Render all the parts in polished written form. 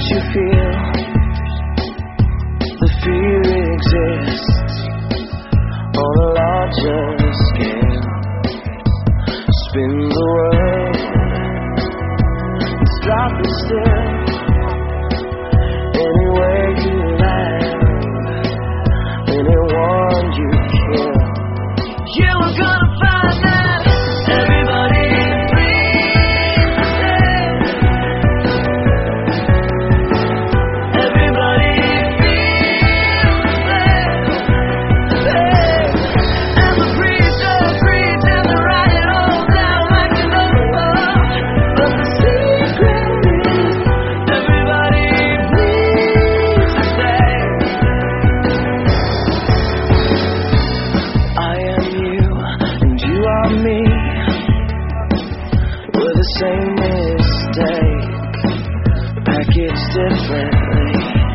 you feel the fear exists on a larger scale. Spin the world and stop it still. Anywhere you land, anyone you kill, you are gonna find that everybody breathes the same. Everybody feels the same. And the breeze just breathes and they write it all down like a number. But the secret is everybody breathes the same. I am you and you are me. We're the same mistake, packaged differently.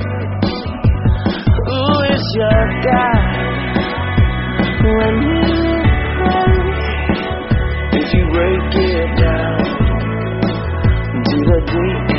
Who is your guy when you pray? If you break it down to the deep